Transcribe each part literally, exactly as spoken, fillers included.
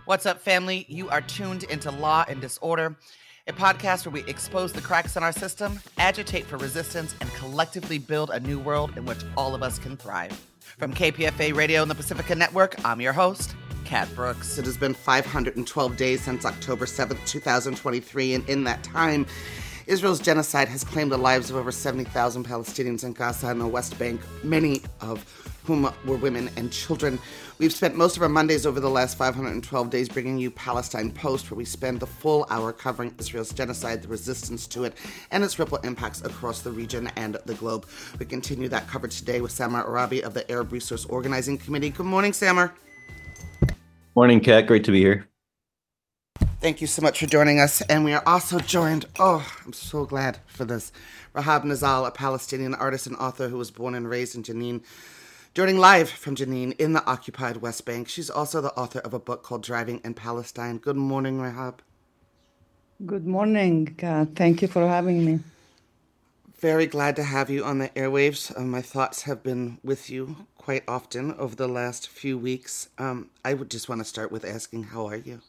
What's up, family? You are tuned into Law and Disorder, a podcast where we expose the cracks in our system, agitate for resistance, and collectively build a new world in which all of us can thrive. From K P F A Radio and the Pacifica Network, I'm your host, Kat Brooks. It has been five hundred twelve days since October seventh, twenty twenty-three, and in that time, Israel's genocide has claimed the lives of over seventy thousand Palestinians in Gaza and the West Bank, many of whom were women and children. We've spent most of our Mondays over the last five hundred twelve days bringing you Palestine Post, where we spend the full hour covering Israel's genocide, the resistance to it, and its ripple impacts across the region and the globe. We continue that coverage today with Samer Arabi of the Arab Resource Organizing Committee. Good morning, Samer. Morning, Kat. Great to be here. Thank you so much for joining us. And we are also joined, oh, I'm so glad for this, Rahab Nazal, a Palestinian artist and author who was born and raised in Jenin, joining live from Jenin in the occupied West Bank. She's also the author of a book called Driving in Palestine. Good morning, Rahab. Good morning, Kat. Thank you for having me. Very glad to have you on the airwaves. Uh, my thoughts have been with you quite often over the last few weeks. Um, I would just want to start with asking, how are you?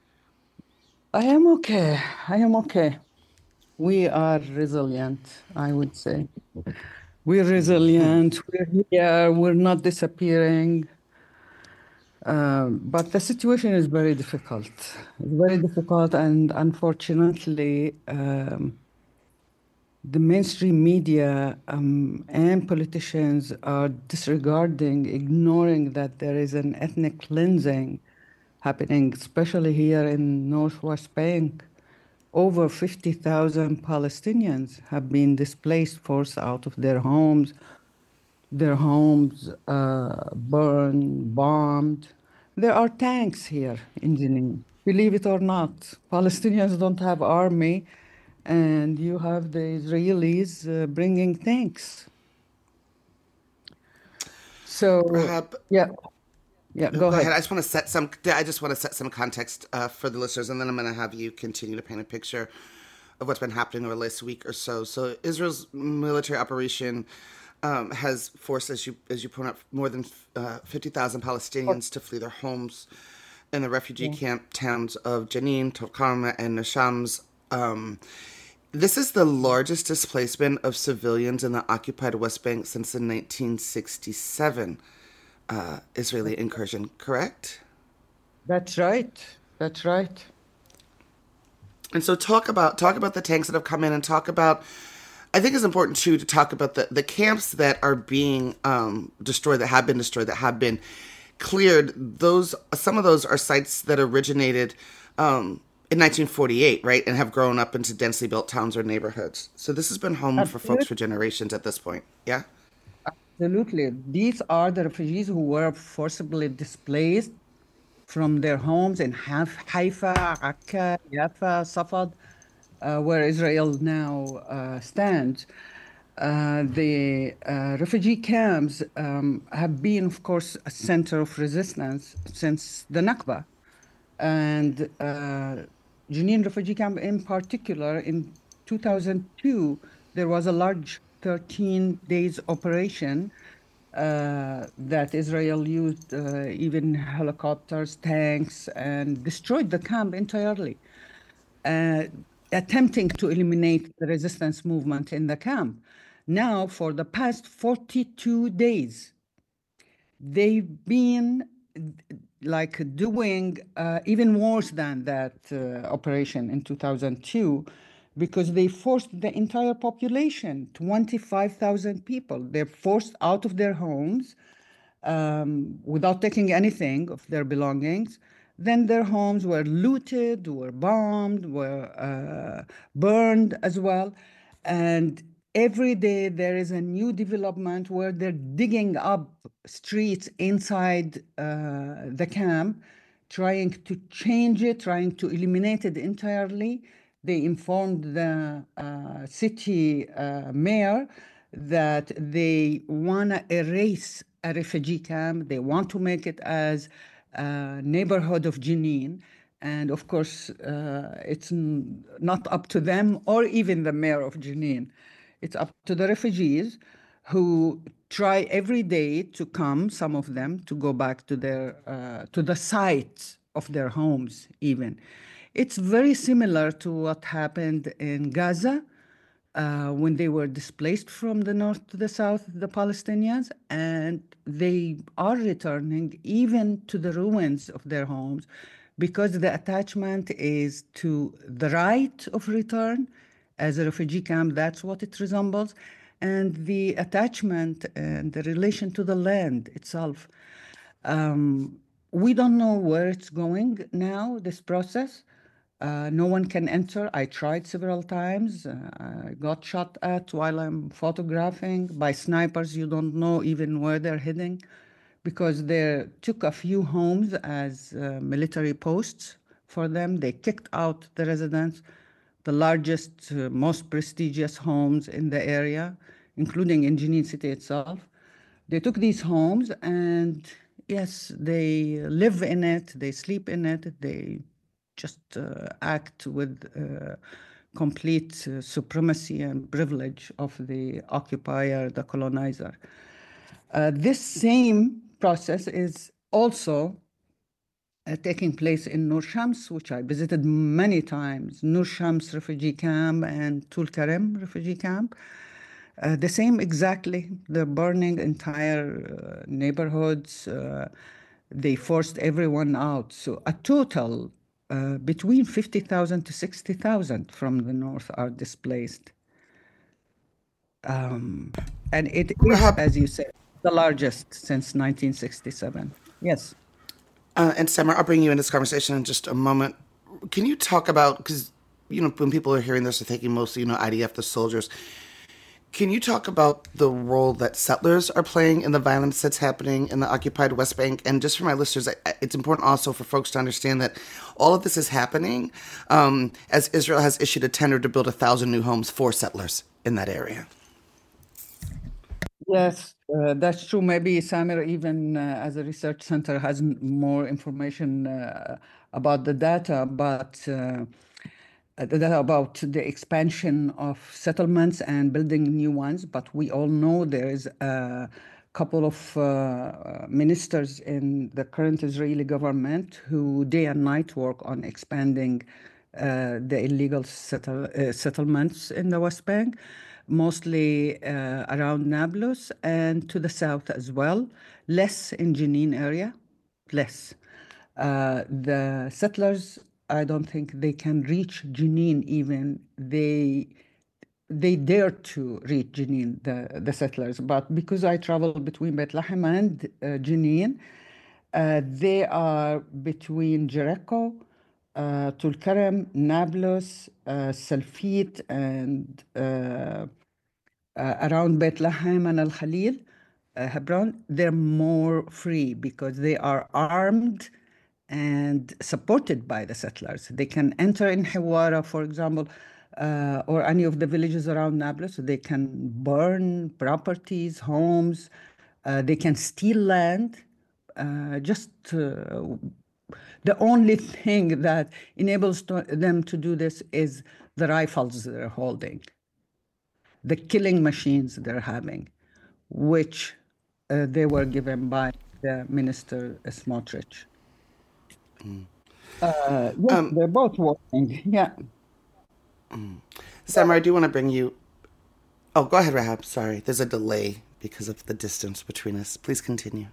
I am okay. I am okay. We are resilient, I would say. We're resilient. We're here. We're not disappearing. Um, but the situation is very difficult. It's very difficult, and unfortunately, um, the mainstream media um, and politicians are disregarding, ignoring that there is an ethnic cleansing happening, especially here in Northwest Bank. Over fifty thousand Palestinians have been displaced, forced out of their homes, their homes uh, burned, bombed. There are tanks here in Jenin, believe it or not. Palestinians don't have army, and you have the Israelis uh, bringing tanks. So, Rahab, yeah. Yeah, go, go ahead. ahead. I just want to set some. I just want to set some context uh, for the listeners, and then I'm going to have you continue to paint a picture of what's been happening over the last week or so. So, Israel's military operation um, has forced, as you as you point out, more than uh, fifty thousand Palestinians to flee their homes in the refugee yeah. camp towns of Jenin, Tulkarm, and Nashams. Um, this is the largest displacement of civilians in the occupied West Bank since the nineteen sixty-seven. Uh, Israeli incursion, correct? That's right. That's right. And so talk about talk about the tanks that have come in, and talk about, I think it's important too to talk about the, the camps that are being um, destroyed, that have been destroyed, that have been cleared. Those some of those are sites that originated um, in nineteen forty-eight, right, and have grown up into densely built towns or neighborhoods. So this has been home Absolutely. for folks for generations at this point. Yeah. Absolutely. These are the refugees who were forcibly displaced from their homes in Haifa, Akka, Jaffa, Safad, uh, where Israel now uh, stands. Uh, the uh, refugee camps um, have been, of course, a center of resistance since the Nakba. And uh, Jenin refugee camp in particular, in two thousand two, there was a large thirteen days operation uh, that Israel used uh, even helicopters, tanks, and destroyed the camp entirely, uh, attempting to eliminate the resistance movement in the camp. Now, for the past forty-two days, they've been like doing uh, even worse than that uh, operation in two thousand two, because they forced the entire population, twenty-five thousand people. They're forced out of their homes um, without taking anything of their belongings. Then their homes were looted, were bombed, were uh, burned as well. And every day there is a new development where they're digging up streets inside uh, the camp, trying to change it, trying to eliminate it entirely. They informed the uh, city uh, mayor that they want to erase a refugee camp. They want to make it as a neighborhood of Jenin. And of course, uh, it's n- not up to them or even the mayor of Jenin. It's up to the refugees who try every day to come, some of them, to go back to their uh, to the site of their homes, even. It's very similar to what happened in Gaza uh, when they were displaced from the north to the south, the Palestinians, and they are returning even to the ruins of their homes because the attachment is to the right of return as a refugee camp. That's what it resembles. And the attachment and the relation to the land itself. Um, we don't know where it's going now, this process. Uh, no one can enter. I tried several times. Uh, I got shot at while I'm photographing by snipers. You don't know even where they're heading because they took a few homes as uh, military posts for them. They kicked out the residents, the largest, uh, most prestigious homes in the area, including in Jenin city itself. They took these homes and yes, they live in it, they sleep in it, they just uh, act with uh, complete uh, supremacy and privilege of the occupier, the colonizer. Uh, this same process is also uh, taking place in Nur Shams, which I visited many times, Nur Shams refugee camp and Tul Karim refugee camp. Uh, the same exactly. They're burning entire uh, neighborhoods. Uh, they forced everyone out. So a total uh, between fifty thousand to sixty thousand from the north are displaced. Um, and it is, Rahab, as you said, the largest since nineteen sixty-seven. Yes. uh, and Samar, I'll bring you in this conversation in just a moment. Can you talk about, because, you know, when people are hearing this, they're thinking mostly, you know, I D F, the soldiers. Can you talk about the role that settlers are playing in the violence that's happening in the occupied West Bank? And just for my listeners, it's important also for folks to understand that all of this is happening um, as Israel has issued a tender to build a thousand new homes for settlers in that area. Yes, uh, that's true. Maybe Samir, even uh, as a research center, has m- more information uh, about the data, but uh, uh, the data about the expansion of settlements and building new ones. But we all know there is a couple of uh, ministers in the current Israeli government who day and night work on expanding uh, the illegal settle, uh, settlements in the West Bank, mostly uh, around Nablus and to the south as well, less in Jenin area, less. Uh, the settlers, I don't think they can reach Jenin even. They they dare to reach Jenin, the, the settlers. But because I travel between Bethlehem and uh, Jenin, uh, they are between Jericho, uh, Tulkarem, Nablus, uh, Salfit, and uh, uh, around Bethlehem and Al Khalil, uh, Hebron, they're more free because they are armed and supported by the settlers. They can enter in Hawara, for example, uh, or any of the villages around Nablus. So they can burn properties, homes, uh, they can steal land. Uh, just uh, the only thing that enables to, them to do this is the rifles they're holding, the killing machines they're having, which uh, they were given by the minister Smotrich. Mm. Uh, yes, Um, they're both working. Yeah. mm. Samar, I do want to bring you. Oh, go ahead, Rahab. Sorry, there's a delay because of the distance between us. Please continue.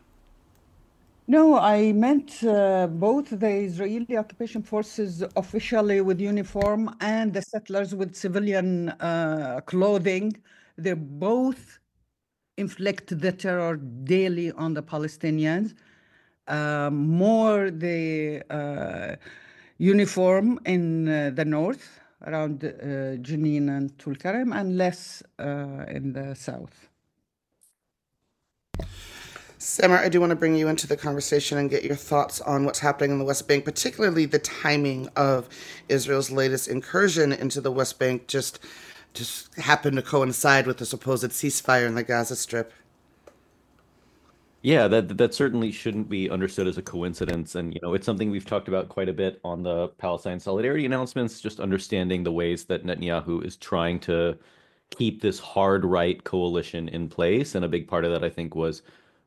No, I meant uh, both the Israeli occupation forces officially with uniform and the settlers with civilian uh, clothing. They both inflict the terror daily on the Palestinians. Uh, more the uh, uniform in uh, the north around uh, Jenin and Tulkarem, and less uh, in the south. Samar, I do want to bring you into the conversation and get your thoughts on what's happening in the West Bank, particularly the timing of Israel's latest incursion into the West Bank just just happened to coincide with the supposed ceasefire in the Gaza Strip. Yeah, that that certainly shouldn't be understood as a coincidence. And, you know, it's something we've talked about quite a bit on the Palestine solidarity announcements, just understanding the ways that Netanyahu is trying to keep this hard right coalition in place. And a big part of that, I think, was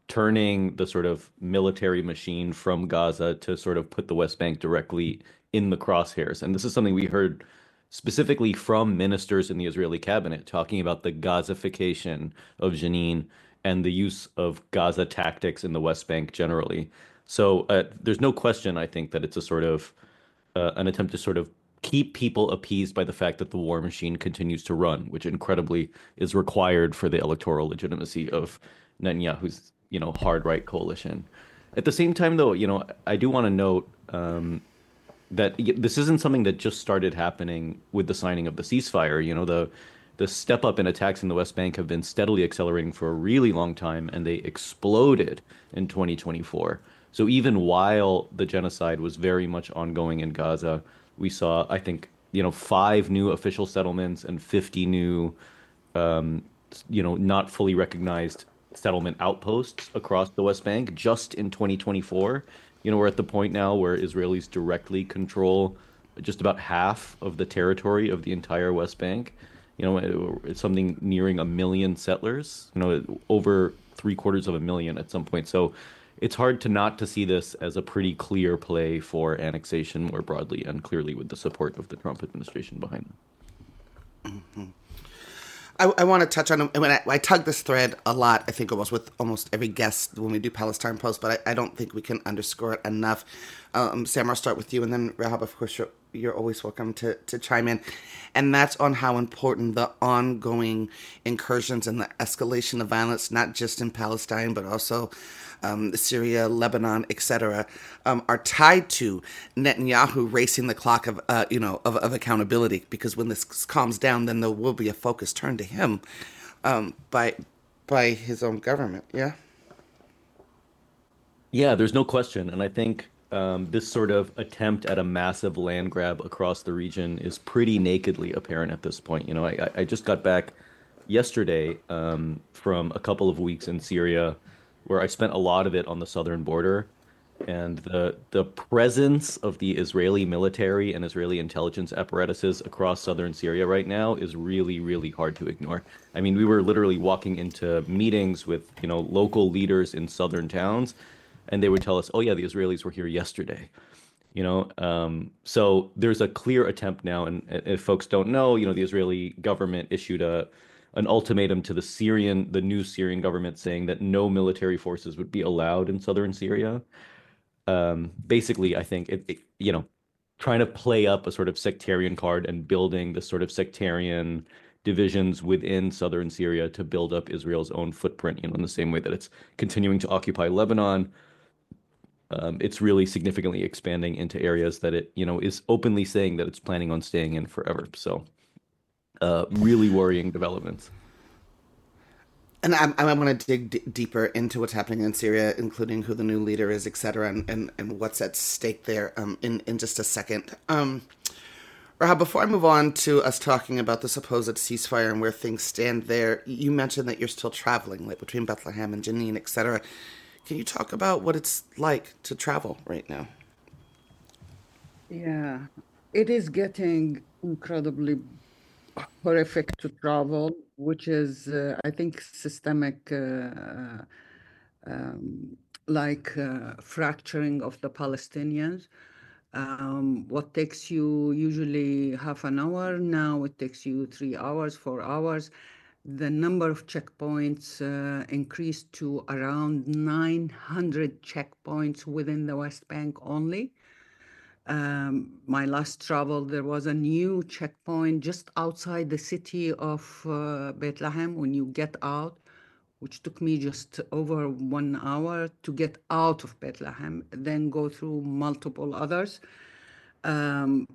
turning the sort of military machine from Gaza to sort of put the West Bank directly in the crosshairs. And this is something we heard specifically from ministers in the Israeli cabinet talking about the Gazification of Jenin and the use of Gaza tactics in the West Bank generally. So uh, there's no question, I think, that it's a sort of uh, an attempt to sort of keep people appeased by the fact that the war machine continues to run, which incredibly is required for the electoral legitimacy of Netanyahu's, you know, hard right coalition. At the same time, though, you know, I do want to note um, that this isn't something that just started happening with the signing of the ceasefire. You know, the the step up in attacks in the West Bank have been steadily accelerating for a really long time, and they exploded in twenty twenty-four. So even while the genocide was very much ongoing in Gaza, we saw, I think, you know, five new official settlements and fifty new, um, you know, not fully recognized settlement outposts across the West Bank just in twenty twenty-four. You know, we're at the point now where Israelis directly control just about half of the territory of the entire West Bank. You know, it's something nearing a million settlers, you know, over three quarters of a million at some point. So it's hard to not to see this as a pretty clear play for annexation more broadly and clearly with the support of the Trump administration behind them. Mm-hmm. I, I want to touch on, when I, I tug this thread a lot, I think almost with almost every guest when we do Palestine Post, but I, I don't think we can underscore it enough. Um, Sam, I'll start with you, and then Rahab, of course, you're, you're always welcome to, to chime in. And that's on how important the ongoing incursions and the escalation of violence, not just in Palestine, but also um, Syria, Lebanon, et cetera, um, are tied to Netanyahu racing the clock of, uh, you know, of, of accountability. Because when this calms down, then there will be a focus turned to him um, by by his own government. Yeah. Yeah, there's no question, and I think um, this sort of attempt at a massive land grab across the region is pretty nakedly apparent at this point. You know, I, I just got back yesterday um, from a couple of weeks in Syria, where I spent a lot of it on the southern border, and the the presence of the Israeli military and Israeli intelligence apparatuses across southern Syria right now is really, really hard to ignore. I mean, we were literally walking into meetings with, you know, local leaders in southern towns, and they would tell us, "Oh yeah, the Israelis were here yesterday." You know, um, so there's a clear attempt now, and if folks don't know, you know, the Israeli government issued a an ultimatum to the Syrian, the new Syrian government, saying that no military forces would be allowed in southern Syria. Um, basically, I think it, it, you know, trying to play up a sort of sectarian card and building the sort of sectarian divisions within southern Syria to build up Israel's own footprint, you know, in the same way that it's continuing to occupy Lebanon. Um, it's really significantly expanding into areas that it, you know, is openly saying that it's planning on staying in forever. So, uh, really worrying developments. And I, I want to dig d- deeper into what's happening in Syria, including who the new leader is, et cetera, and, and, and what's at stake there um, in, in just a second. Um, Rahab, before I move on to us talking about the supposed ceasefire and where things stand there, you mentioned that you're still traveling, like between Bethlehem and Jenin, et cetera. Can you talk about what it's like to travel right now? Yeah, it is getting incredibly horrific to travel, which is, uh, I think, systemic, uh, um, like uh, fracturing of the Palestinians. Um, what takes you usually half an hour, now it takes you three hours, four hours. The number of checkpoints uh, increased to around nine hundred checkpoints within the West Bank only. Um, my last travel, there was a new checkpoint just outside the city of uh, Bethlehem when you get out, which took me just over one hour to get out of Bethlehem, then go through multiple others. Um,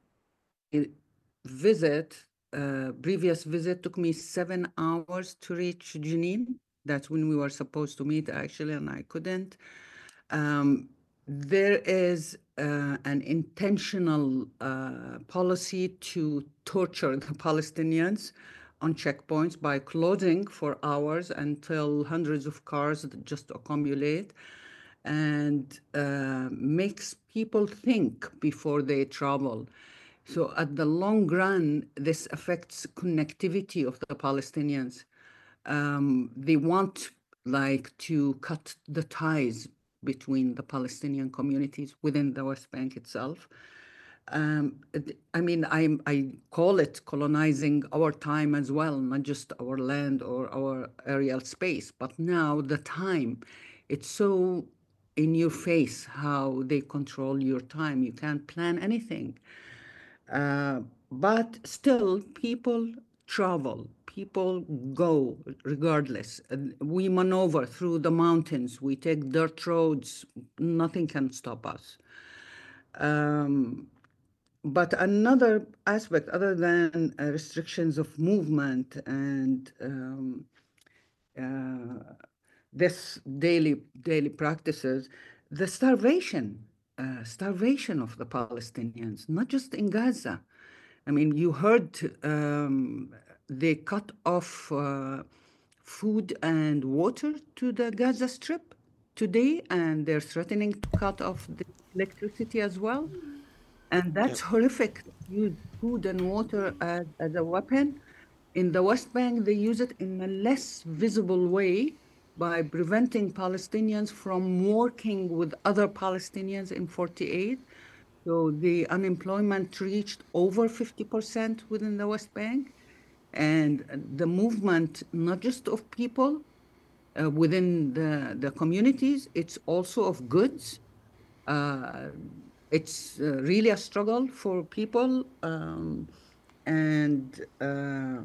visit, uh, previous visit took me seven hours to reach Jenin. That's when we were supposed to meet, actually, and I couldn't. Um, there is uh, an intentional uh, policy to torture the Palestinians on checkpoints by closing for hours until hundreds of cars just accumulate, and uh, makes people think before they travel. So at the long run, this affects connectivity of the Palestinians. Um, they want like to cut the ties between the Palestinian communities within the West Bank itself. Um, it- I mean, I, I call it colonizing our time as well, not just our land or our aerial space, but now the time. It's so in your face how they control your time. You can't plan anything. Uh, but still, people travel, people go regardless. And we maneuver through the mountains, we take dirt roads, nothing can stop us. Um, but another aspect, other than uh, restrictions of movement and um, uh, this daily daily practices, the starvation, uh, starvation of the Palestinians, not just in Gaza. I mean, you heard um, they cut off uh, food and water to the Gaza Strip today, and they're threatening to cut off the electricity as well. And that's horrific. Use food and water as, as a weapon. In the West Bank, they use it in a less visible way by preventing Palestinians from working with other Palestinians in forty-eight. So the unemployment reached over fifty percent within the West Bank. And the movement, not just of people uh, within the, the communities, it's also of goods. Uh, it's uh, really a struggle for people. Um, and uh,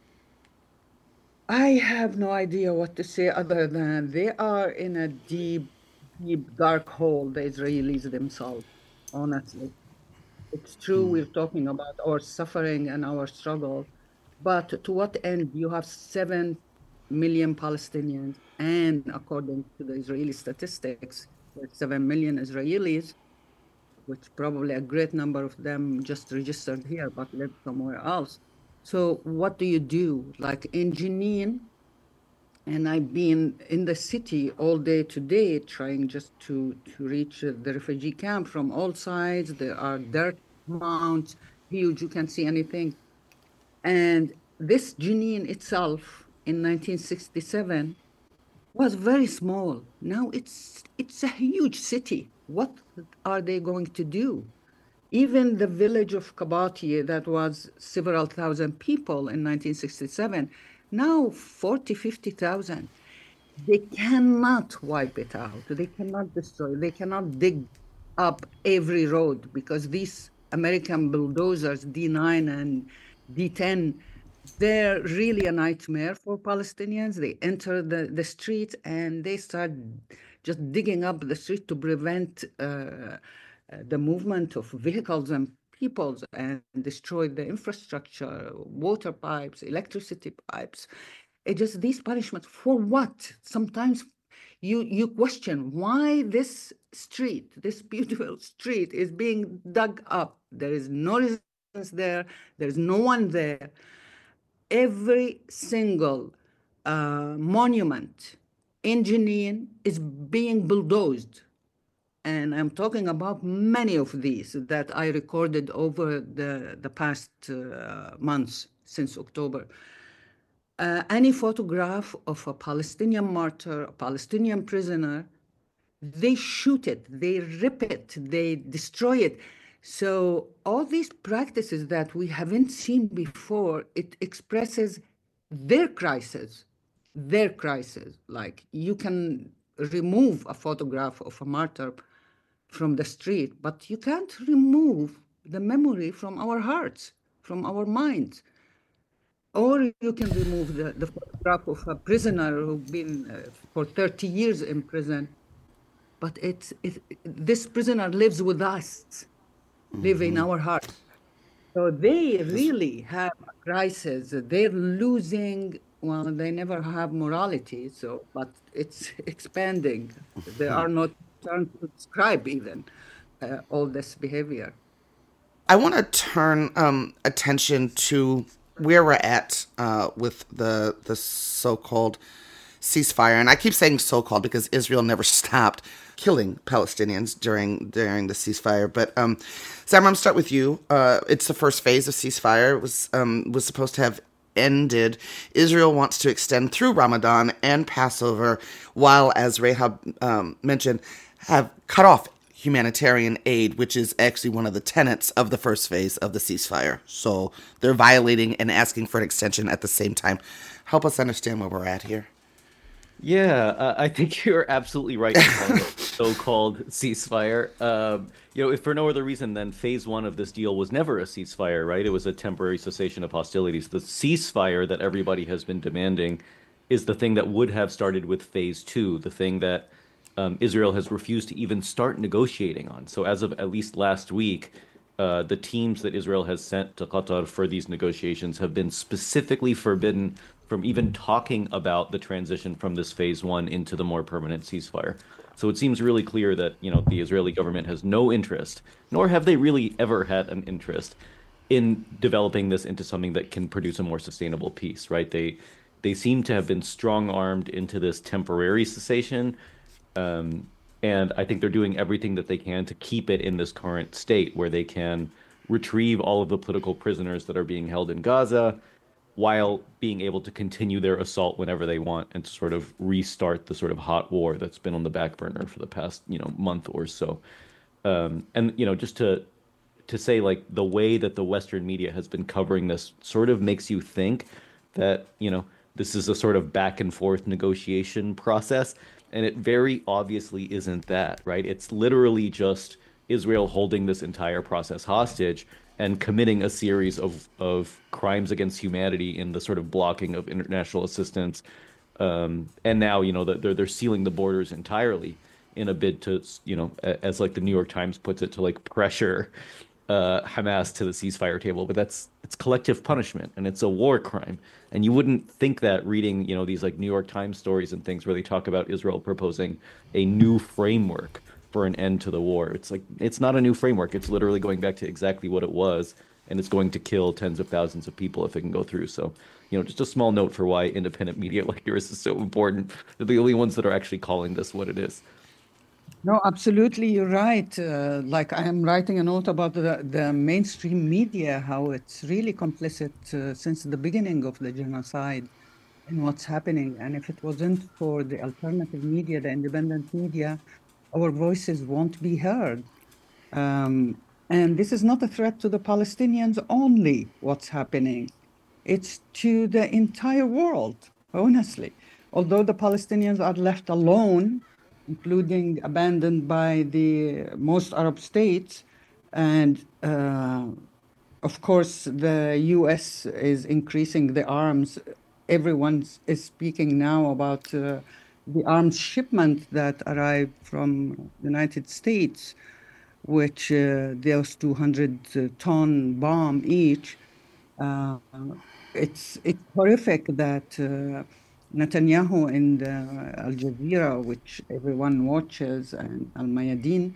I have no idea what to say other than they are in a deep, deep, dark hole, the Israelis themselves, honestly. It's true, we're talking about our suffering and our struggle, but to what end? You have seven million Palestinians, and according to the Israeli statistics, there's seven million Israelis, which probably a great number of them just registered here but live somewhere else. So what do you do? Like in Jenin, and I've been in the city all day today trying just to, to reach uh, the refugee camp from all sides. There are dirt mounds, huge, you can't see anything. And this Jenin itself in nineteen sixty-seven was very small. Now it's it's a huge city. What are they going to do? Even the village of Kabati that was several thousand people in nineteen sixty-seven, now forty, fifty thousand. They cannot wipe it out. They cannot destroy. They cannot dig up every road because these American bulldozers, D nine and D ten, they're really a nightmare for Palestinians. They enter the, the street and they start just digging up the street to prevent uh, the movement of vehicles and peoples and destroy the infrastructure, water pipes, electricity pipes. It just these punishments for what? Sometimes you you question why this street, this beautiful street, is being dug up. There is no resistance there. There is no one there. Every single uh, monument in Jenin is being bulldozed. And I'm talking about many of these that I recorded over the, the past uh, months since October. Uh, any photograph of a Palestinian martyr, a Palestinian prisoner, they shoot it, they rip it, they destroy it. So all these practices that we haven't seen before, it expresses their crisis, their crisis. Like you can remove a photograph of a martyr from the street, but you can't remove the memory from our hearts, from our minds. Or you can remove the, the photograph of a prisoner who's been uh, for thirty years in prison. But it's, it, this prisoner lives with us, mm-hmm. live in our hearts. So they really have a crisis. They're losing, well, they never have morality, so, but it's expanding. There are no terms to describe even uh, all this behavior. I want to turn um, attention to where we're at uh, with the the so-called ceasefire. And I keep saying so-called because Israel never stopped killing Palestinians during during the ceasefire. But um, Sam, I'm going to start with you. Uh, it's the first phase of ceasefire. It was um, was supposed to have ended. Israel wants to extend through Ramadan and Passover, while, as Rahab um, mentioned, have cut off humanitarian aid, which is actually one of the tenets of the first phase of the ceasefire. So they're violating and asking for an extension at the same time. Help us understand where we're at here. Yeah, uh, I think you're absolutely right in calling it so-called ceasefire. Um, you know, if for no other reason than phase one of this deal was never a ceasefire, right? It was a temporary cessation of hostilities. The ceasefire that everybody has been demanding is the thing that would have started with phase two, the thing that um, Israel has refused to even start negotiating on. So as of at least last week, uh, the teams that Israel has sent to Qatar for these negotiations have been specifically forbidden from even talking about the transition from this phase one into the more permanent ceasefire. So it seems really clear that, you know, the Israeli government has no interest, nor have they really ever had an interest in developing this into something that can produce a more sustainable peace, right? They they seem to have been strong-armed into this temporary cessation, um, and I think they're doing everything that they can to keep it in this current state where they can retrieve all of the political prisoners that are being held in Gaza, while being able to continue their assault whenever they want and to sort of restart the sort of hot war that's been on the back burner for the past, you know, month or so. Um, and, you know, just to to say, like, the way that the Western media has been covering this sort of makes you think that, you know, this is a sort of back and forth negotiation process. And it very obviously isn't that, right? It's literally just Israel holding this entire process hostage and committing a series of, of crimes against humanity in the sort of blocking of international assistance. Um, and now, you know, they're, they're sealing the borders entirely in a bid to, you know, as like the New York Times puts it, to like pressure uh, Hamas to the ceasefire table. But that's, it's collective punishment and it's a war crime. And you wouldn't think that reading, you know, these like New York Times stories and things where they talk about Israel proposing a new framework for an end to the war. It's like, it's not a new framework. It's literally going back to exactly what it was, and it's going to kill tens of thousands of people if it can go through. So, you know, just a small note for why independent media like yours is so important. They're the only ones that are actually calling this what it is. No, absolutely, you're right. Uh, like I am writing a note about the, the mainstream media, how it's really complicit uh, since the beginning of the genocide and what's happening. And if it wasn't for the alternative media, the independent media, our voices won't be heard. Um, and this is not a threat to the Palestinians only, what's happening. It's to the entire world, honestly. Although the Palestinians are left alone, including abandoned by the most Arab states, and uh, of course, the U S is increasing the arms. Everyone is speaking now about uh, the arms shipment that arrived from United States, which uh, those two hundred ton bomb each. Uh, it's it's horrific that uh, Netanyahu in the Al Jazeera, which everyone watches, and Al Mayadeen,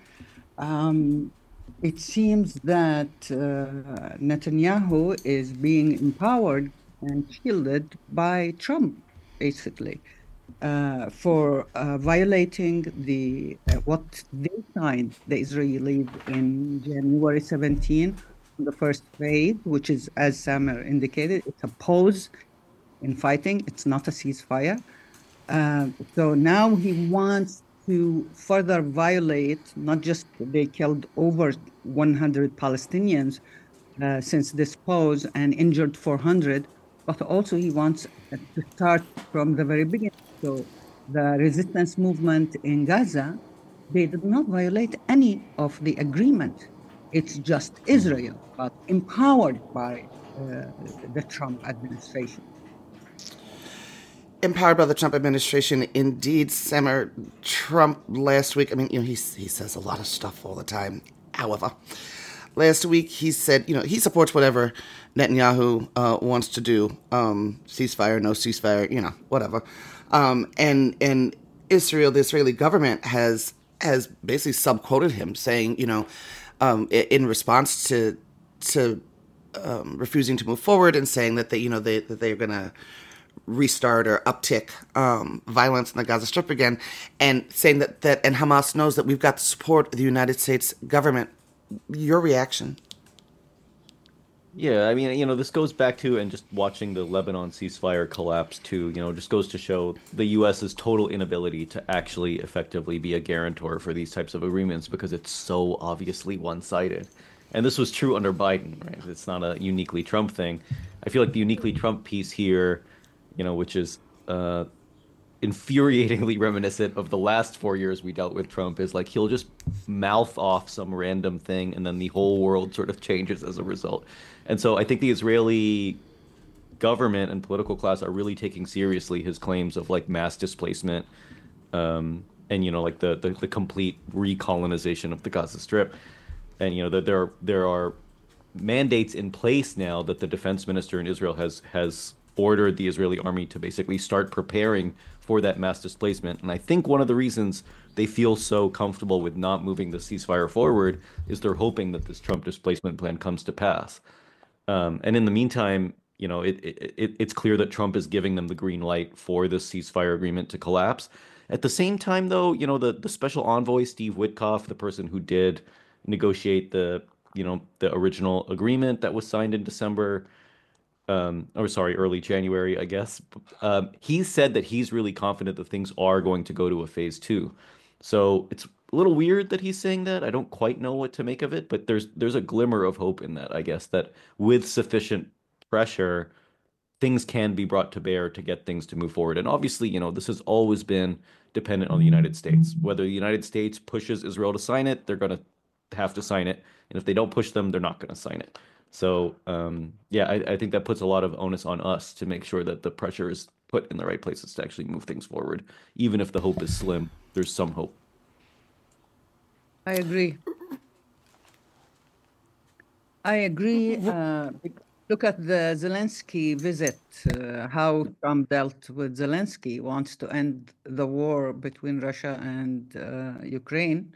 um, it seems that uh, Netanyahu is being empowered and shielded by Trump, basically, uh, for uh, violating the uh, what they signed, the Israelis, in January seventeenth, the first phase, which is, as Samer indicated, it's a pause in fighting. It's not a ceasefire. Uh, so now he wants to further violate, not just they killed over one hundred Palestinians uh, since this pause and injured four hundred, but also he wants to start from the very beginning. So the resistance movement in Gaza, they did not violate any of the agreement. It's just Israel, but empowered by uh, the Trump administration. Empowered by the Trump administration, indeed. Samer, Trump last week, I mean, you know, he, he says a lot of stuff all the time. However, last week he said, you know, he supports whatever Netanyahu uh, wants to do, um, ceasefire, no ceasefire, you know, whatever. Um, and and Israel, the Israeli government has has basically subquoted him, saying, you know, um, in response to to um, refusing to move forward and saying that they, you know, they that they're going to restart or uptick um, violence in the Gaza Strip again, and saying that, that and Hamas knows that we've got the support of the United States government. Your reaction? Yeah, I mean, you know, this goes back to and just watching the Lebanon ceasefire collapse too, you know, just goes to show the US's total inability to actually effectively be a guarantor for these types of agreements because it's so obviously one-sided. And this was true under Biden, right? It's not a uniquely Trump thing. I feel like the uniquely Trump piece here, you know, which is uh infuriatingly reminiscent of the last four years we dealt with Trump is like he'll just mouth off some random thing and then the whole world sort of changes as a result. And so I think the Israeli government and political class are really taking seriously his claims of like mass displacement, um, and you know like the, the the complete recolonization of the Gaza Strip. And you know that there there are mandates in place now that the defense minister in Israel has has ordered the Israeli army to basically start preparing for that mass displacement. And I think one of the reasons they feel so comfortable with not moving the ceasefire forward is they're hoping that this Trump displacement plan comes to pass. Um, and in the meantime, you know, it, it, it it's clear that Trump is giving them the green light for this ceasefire agreement to collapse. At the same time, though, you know, the, the special envoy, Steve Witkoff, the person who did negotiate the, you know, the original agreement that was signed in December, um, or sorry, early January, I guess. Um, he said that he's really confident that things are going to go to a phase two. So it's a little weird that he's saying that. I don't quite know what to make of it, but there's there's a glimmer of hope in that, I guess, that with sufficient pressure, things can be brought to bear to get things to move forward. And obviously, you know, this has always been dependent on the United States. Whether the United States pushes Israel to sign it, they're going to have to sign it. And if they don't push them, they're not going to sign it. So, um, yeah, I, I think that puts a lot of onus on us to make sure that the pressure is put in the right places to actually move things forward. Even if the hope is slim, there's some hope. I agree. I agree. Uh, look at the Zelensky visit, uh, how Trump dealt with Zelensky, wants to end the war between Russia and uh, Ukraine.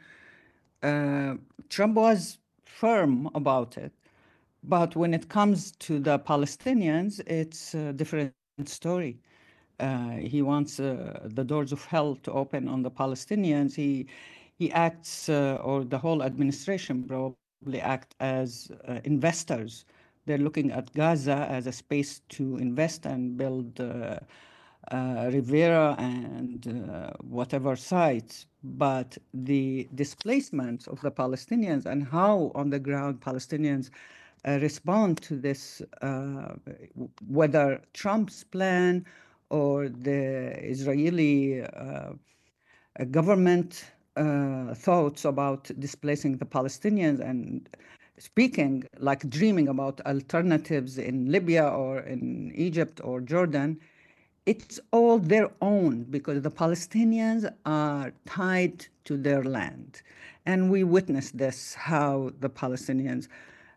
Uh, Trump was firm about it. But when it comes to the Palestinians, it's a different story. Uh, he wants uh, the doors of hell to open on the Palestinians. He he acts, uh, or the whole administration probably act as uh, investors. They're looking at Gaza as a space to invest and build uh, uh, Rivera and uh, whatever sites. But the displacement of the Palestinians and how on the ground Palestinians uh, respond to this, uh, whether Trump's plan or the Israeli uh, government uh, thoughts about displacing the Palestinians and speaking, like dreaming about alternatives in Libya or in Egypt or Jordan, it's all their own because the Palestinians are tied to their land. And we witnessed this, how the Palestinians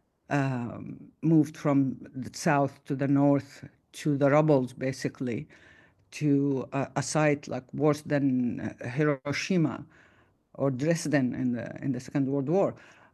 um, moved from the south to the north to the rubbles, basically, to a, a site like worse than Hiroshima or Dresden in the in the Second World War.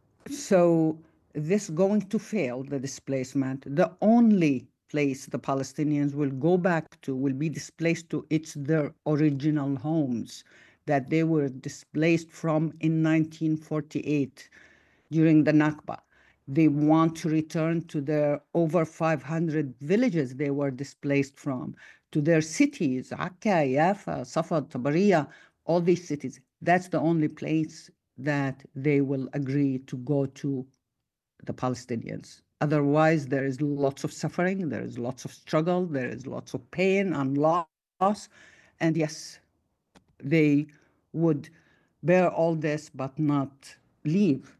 So this going to fail, the displacement. The only place the Palestinians will go back to will be displaced to its their original homes that they were displaced from in nineteen forty-eight during the Nakba. They want to return to their over five hundred villages they were displaced from, to their cities, Akka, Yafa, Safad, Tabariya, all these cities. That's the only place that they will agree to go to, the Palestinians. Otherwise, there is lots of suffering, there is lots of struggle, there is lots of pain and loss. And yes, they would bear all this but not leave.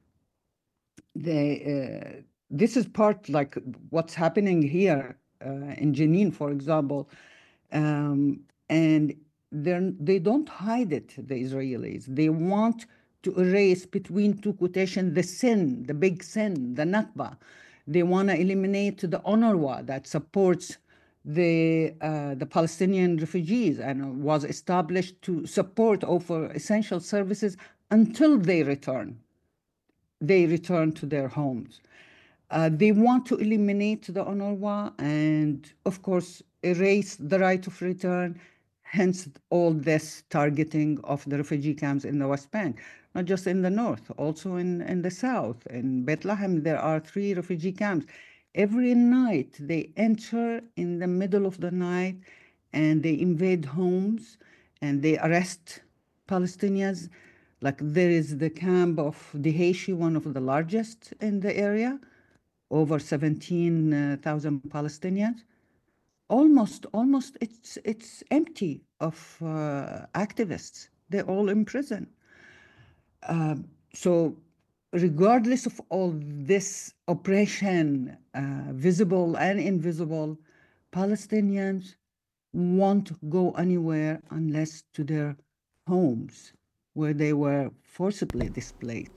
They, uh, this is part like what's happening here uh, in Jenin, for example. Um, and they're, they don't hide it, the Israelis. They want to erase, between two quotations, the sin, the big sin, the Nakba. They want to eliminate the UNRWA that supports the uh, the Palestinian refugees and was established to support offer essential services until they return. They return to their homes. Uh, they want to eliminate the UNRWA and, of course, erase the right of return, hence all this targeting of the refugee camps in the West Bank, not just in the north, also in, in the south. In Bethlehem, there are three refugee camps. every night they enter in the middle of the night and they invade homes and they arrest Palestinians. Like there is the camp of Dihaishi, one of the largest in the area, over seventeen thousand Palestinians. Almost, almost, it's it's empty of uh, activists. They're all in prison. Uh, so, regardless of all this oppression, uh, visible and invisible, Palestinians won't go anywhere unless to their homes, where they were forcibly displaced.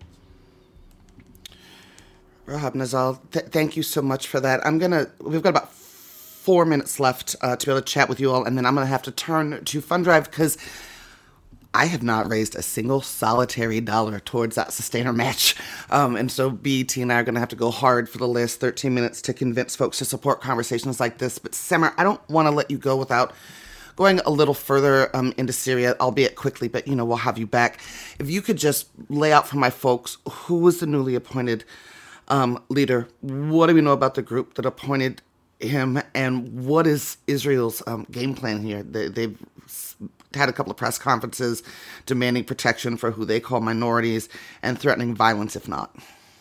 Rehab Nazal, th- thank you so much for that. I'm gonna. We've got about four minutes left uh, to be able to chat with you all, and then I'm gonna have to turn to Fund Drive because I have not raised a single solitary dollar towards that sustainer match, um, and so B E T and I are gonna have to go hard for the last thirteen minutes to convince folks to support conversations like this. But Samer, I don't want to let you go without going a little further um, into Syria, albeit quickly, but you know we'll have you back. If you could just lay out for my folks who was the newly appointed Um, leader, what do we know about the group that appointed him, and what is Israel's um, game plan here? They, they've had a couple of press conferences demanding protection for who they call minorities and threatening violence if not.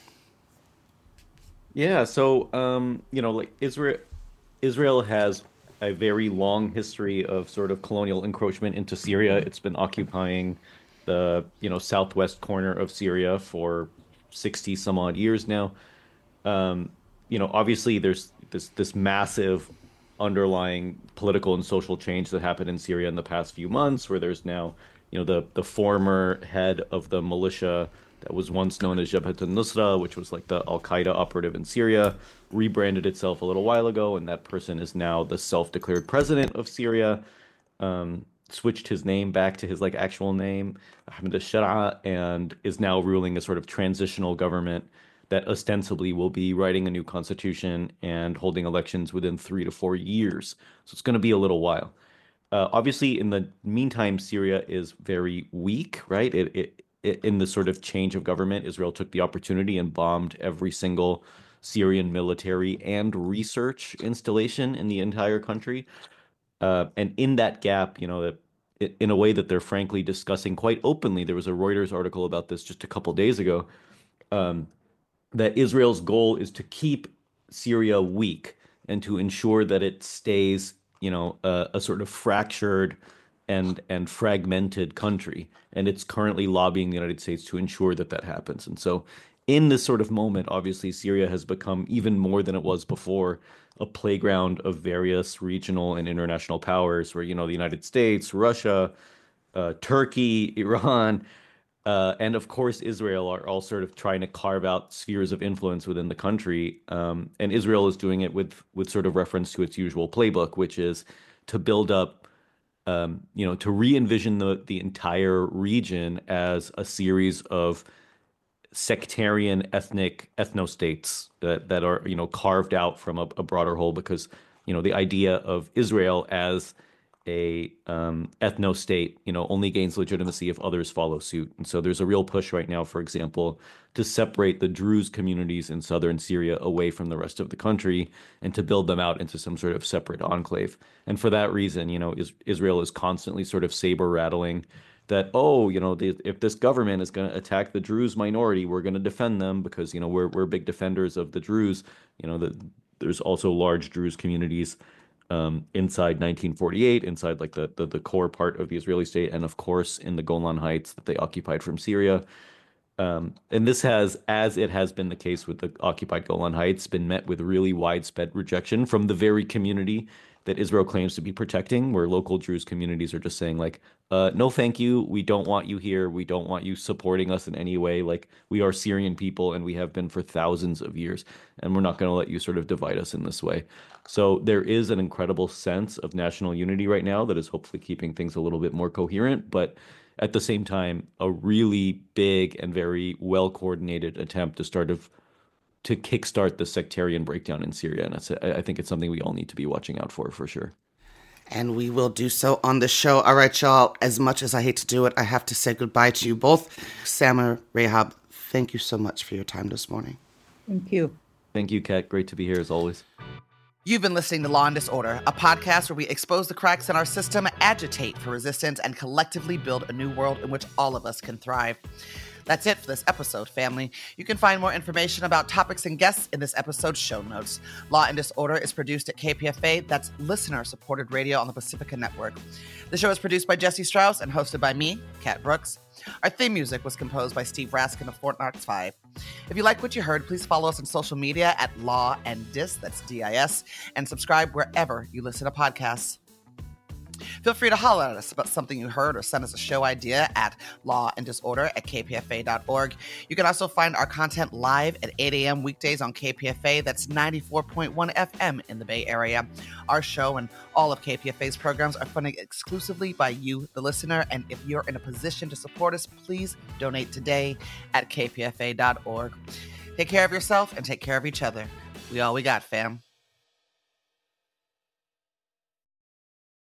Yeah, so um, you know, like Israel, Israel has a very long history of sort of colonial encroachment into Syria. It's been occupying the, you know, southwest corner of Syria for sixty some odd years now. Um, you know, obviously there's this this massive underlying political and social change that happened in Syria in the past few months, where there's now, you know, the the former head of the militia that was once known as Jabhat al-Nusra, which was like the Al-Qaeda operative in Syria, rebranded itself a little while ago, and that person is now the self-declared president of Syria. Um, switched his name back to his like actual name, Ahmed al-Shara, and is now ruling a sort of transitional government that ostensibly will be writing a new constitution and holding elections within three to four years. So it's going to be a little while. Uh, obviously, in the meantime, Syria is very weak, right? It, it, it in the sort of change of government, Israel took the opportunity and bombed every single Syrian military and research installation in the entire country. Uh, and in that gap, you know, that in a way that they're frankly discussing quite openly. There was a Reuters article about this just a couple days ago, um, that Israel's goal is to keep Syria weak and to ensure that it stays, you know, a, a sort of fractured and and fragmented country. And it's currently lobbying the United States to ensure that that happens. And so in this sort of moment, obviously, Syria has become even more than it was before, a playground of various regional and international powers where, you know, the United States, Russia, uh, Turkey, Iran, uh, and of course, Israel are all sort of trying to carve out spheres of influence within the country. Um, and Israel is doing it with with sort of reference to its usual playbook, which is to build up, um, you know, to re-envision the, the entire region as a series of sectarian ethnic ethnostates that, that are, you know, carved out from a, a broader whole, because, you know, the idea of Israel as a um, ethno-state, you know, only gains legitimacy if others follow suit. And so there's a real push right now, for example, to separate the Druze communities in southern Syria away from the rest of the country and to build them out into some sort of separate enclave. And for that reason, you know, is, Israel is constantly sort of saber rattling that, oh, you know, the, if this government is going to attack the Druze minority, we're going to defend them because, you know, we're we're big defenders of the Druze. You know, the, there's also large Druze communities um, inside nineteen forty-eight, inside like the, the the core part of the Israeli state, and of course in the Golan Heights that they occupied from Syria. Um, and this has, as it has been the case with the occupied Golan Heights, been met with really widespread rejection from the very community that Israel claims to be protecting, where local Druze communities are just saying like, uh, no, thank you. We don't want you here. We don't want you supporting us in any way. Like, we are Syrian people and we have been for thousands of years, and we're not going to let you sort of divide us in this way. So there is an incredible sense of national unity right now that is hopefully keeping things a little bit more coherent, but at the same time, a really big and very well-coordinated attempt to start of to kickstart the sectarian breakdown in Syria. And that's, I think it's something we all need to be watching out for, for sure. And we will do so on the show. All right, y'all, as much as I hate to do it, I have to say goodbye to you both. Samer, Rehab, thank you so much for your time this morning. Thank you. Thank you, Kat. Great to be here as always. You've been listening to Law and Disorder, a podcast where we expose the cracks in our system, agitate for resistance, and collectively build a new world in which all of us can thrive. That's it for this episode, family. You can find more information about topics and guests in this episode's show notes. Law and Disorder is produced at K P F A, that's listener-supported radio on the Pacifica Network. The show is produced by Jesse Strauss and hosted by me, Kat Brooks. Our theme music was composed by Steve Raskin of Fort Knox five. If you like what you heard, please follow us on social media at Law and Dis, that's D I S, and subscribe wherever you listen to podcasts. Feel free to holler at us about something you heard or send us a show idea at law and disorder at k p f a dot org. You can also find our content live at eight a.m. weekdays on K P F A. That's ninety-four point one F M in the Bay Area. Our show and all of K P F A's programs are funded exclusively by you, the listener. And if you're in a position to support us, please donate today at k p f a dot org. Take care of yourself and take care of each other. We all we got, fam.